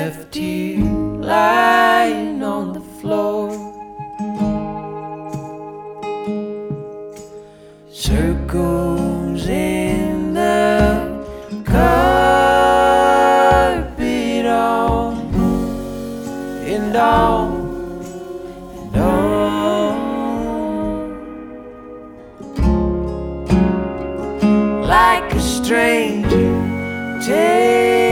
left here lying on the floor. Circles in the carpet on and on and on, like a stranger. Take